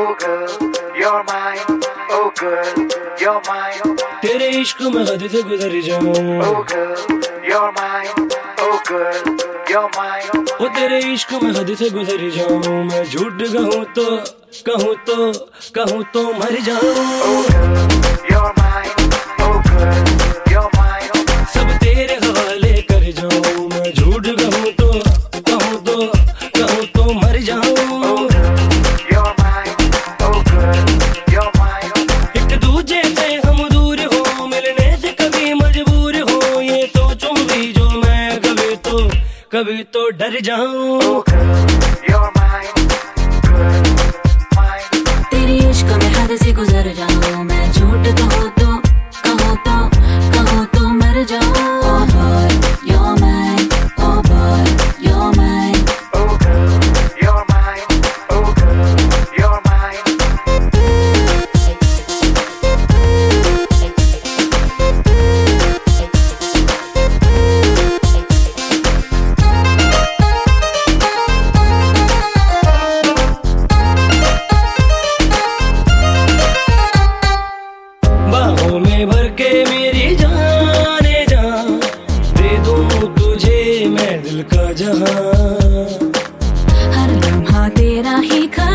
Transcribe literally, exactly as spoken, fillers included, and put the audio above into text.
Oh girl, you're mine. Oh girl, you're mine. तेरे इश्क में हद से गुजर जाऊं. Oh girl, you're mine. Oh girl, you're mine. ओ तेरे इश्क में हद से गुजर जाऊं. मैं झूठ कहूँ तो कहूँ तो कहूँ तो मर जाऊं. Oh girl, you're mine. Oh girl, you're mine. सब तेरे हवाले कर जाऊं. मैं झूठ कहूँ तो कहूँ तो कहूँ तो मर जाऊं. Oh girl, you're mine. Oh girl, you're mine. एक दूजे से हम दूर हो, मिलने से कभी मजबूर हो. ये सोचूं भी जो मैं कभी तो कभी तो डर जाऊं. Oh girl, you're mine. Girl, mine. तेरी इश्क में हद से गुजर जाऊं. मैं झूठ कहूँ तो कहूँ तो कहूँ तो मर जाऊं. Oh boy, you're mine. Oh boy, you're mine. Oh girl, you're mine. Oh girl, you're mine. बाहों में भर के मेरी जाने जा, दे दूं तुझे मैं दिल का जहां. हर लम्हा तेरा ही खा